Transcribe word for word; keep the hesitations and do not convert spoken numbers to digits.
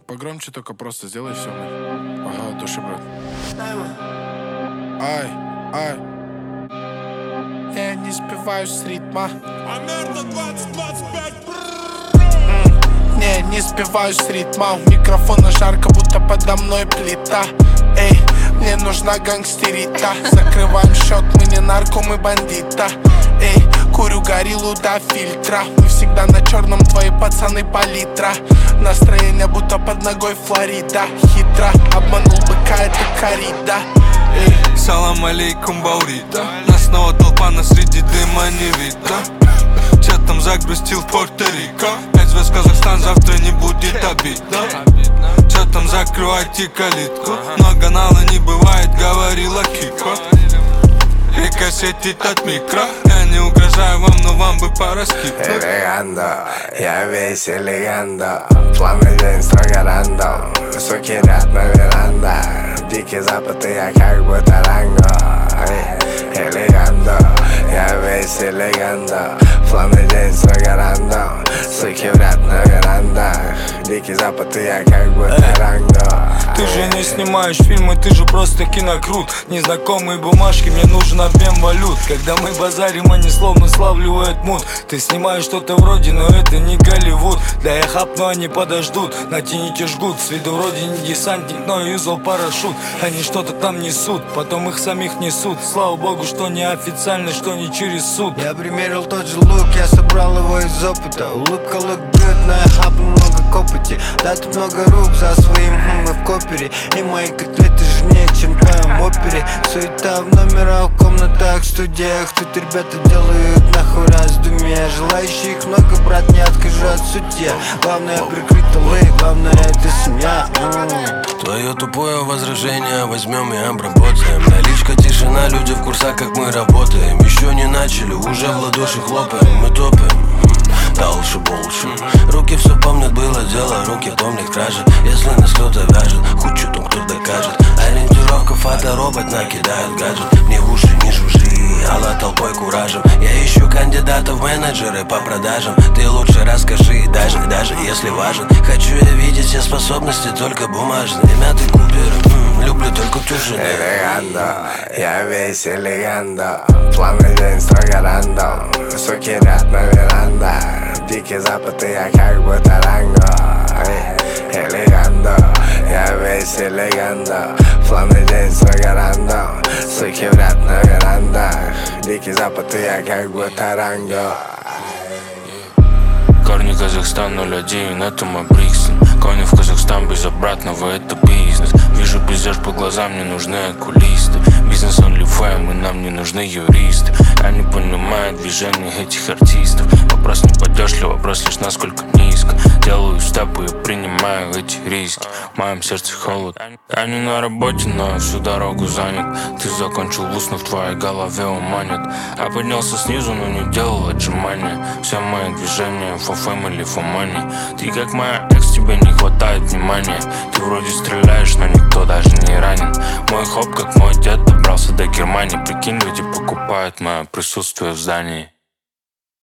Погромче только просто сделай все. Ага, от души, брат. Ай, ай. Я не сбиваюсь с ритма. Не, не сбиваюсь с ритма. У микрофона жарко, будто подо мной плита. Эй, мне нужна гангстерита. Закрываем счет, мы не нарко, мы бандита. Эй, курю гориллу до фильтра. Мы всегда на черном, твои пацаны палитра. Настроение будто под ногой Флорида. Хитро, обманул быка, это коррида. Эй. Салам алейкум, Баурита. Нас снова толпа, на среди дыма не видно. Чё там загрустил в Пуэрто-Рико? Пять звезд Казахстан, завтра не будет обидно. Чё там закрывайте калитку? Много нала не бывает, говорила Кико. И кассетит от микро. Я не угрожаю вам, но вам бы пора скипнуть. Элегандо, я весь элегандо. Плавный день, строго рандом. Суки ряд на веранда. Дикий запад, и я как будто ранго. Элегандо, я весь элегандо. Плавный день, строго рандом. Суки в ряд на верандах. Дикий запад, и я как будто ранго. Ты же не снимаешь фильмы, ты же просто кинокрут. Незнакомые бумажки, мне нужен обмен валют. Когда мы базарим, они словно славливают мут. Ты снимаешь что-то вроде, но это не Голливуд. Да я хапну, они подождут, натяните жгут. С виду вроде не десантник, но юзал парашют. Они что-то там несут, потом их самих несут. Слава богу, что не официально, что не через суд. Я примерил тот же лук, я собрал его из опыта. Улыбка look good, но я хапну много копоти. Да тут много рук за своим, хм, мы в копере. И мои котлеты жирнее, чем в твоем опере. Суета в номерах, в комнатах, в студиях. Тут ребята делают нахуй раздумья. Желающих много, брат, не откажу от судья. Главное прикрыть тылы, главное это семья. м-м. Твое тупое возражение возьмем и обработаем. Наличка, тишина, люди в курсах, как мы работаем. Еще не начали, уже в ладоши хлопаем. Мы топаем, дальше больше. Руки все помнят, было дело, руки помнят кражи. Если нас кто-то вяжет, хоть что там кто докажет. Ориентировка, фоторобот накидает гаджет. Мне в уши не жужжи, алла толпой куражем. Я ищу кандидатов в менеджеры по продажам. Ты лучше расскажи, даже, даже если важен. Хочу я видеть все способности, только бумажные. Мятый купер, м, люблю только тюжины. Элегандо, я весь элегандо. Плавный день, строго рандом. Суки ряд на верандах. Дикий запад, и я как будто ранго. Элегандо, я весь элегандо. Плавный день, строго рандом. Суки в ряд на верандах. Дикий запад, и я как будто ранго. Корни Казахстан ноль один, это мой Бриксон. Кони в Казахстан без обратного, это бизнес. Вижу пейзаж по глазам, мне нужны окулисты. Бизнес OnlyFans, и нам не нужны юристы. Я не понимаю движения этих артистов. Вопрос не пойдешь ли, вопрос лишь насколько низко. Делаю степы и принимаю эти риски. В моем сердце холод. Я не на работе, но всю дорогу занят. Ты закончил вуз, но в твоей голове уманит. Я поднялся снизу, но не делал отжимания. Все мои движения for family, for money. Ты как моя экс, тебе не хватает внимания. Ты вроде стреляешь, но никто даже не ранен. Мой хоп, как мой дед, добрался до Германии. Прикинь, люди покупают мое присутствие в здании.